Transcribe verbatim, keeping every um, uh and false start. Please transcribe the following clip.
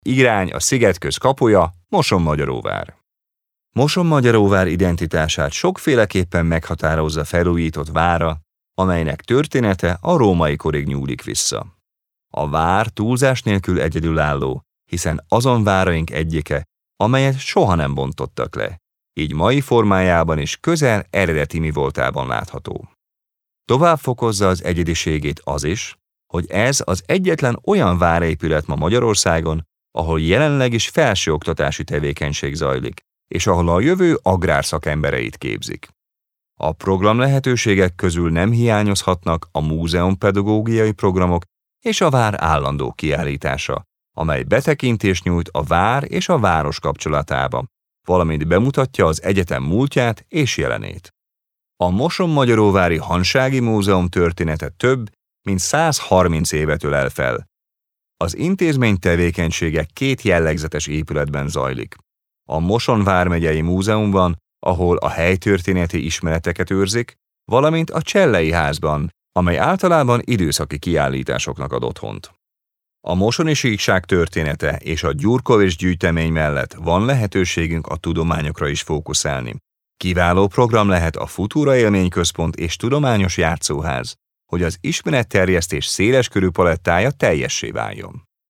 Irány a Szigetköz kapuja, Mosonmagyaróvár. Mosonmagyaróvár identitását sokféleképpen meghatározza felújított vára, amelynek története a római korig nyúlik vissza. A vár túlzás nélkül egyedülálló, hiszen azon váraink egyike, amelyet soha nem bontottak le, így mai formájában is közel eredeti mivoltában látható. Tovább fokozza az egyediségét az is, hogy ez az egyetlen olyan várépület ma Magyarországon, ahol jelenleg is felsőoktatási tevékenység zajlik, és ahol a jövő agrárszakembereit képzik. A program lehetőségek közül nem hiányozhatnak a múzeumpedagógiai programok és a vár állandó kiállítása, amely betekintést nyújt a vár és a város kapcsolatába, valamint bemutatja az egyetem múltját és jelenét. A Mosonmagyaróvári Hansági Múzeum története több, mint száz harminc évet ölel fel. Az intézmény tevékenysége két jellegzetes épületben zajlik. A Moson vármegyei múzeumban, ahol a helytörténeti ismereteket őrzik, valamint a Csellei házban, amely általában időszaki kiállításoknak ad otthont. A mosoni síkság története és a Gyurkovics gyűjtemény mellett van lehetőségünk a tudományokra is fókuszálni. Kiváló program lehet a Futura Élményközpont és Tudományos Játszóház, hogy az ismeretterjesztés széleskörű palettája teljessé váljon.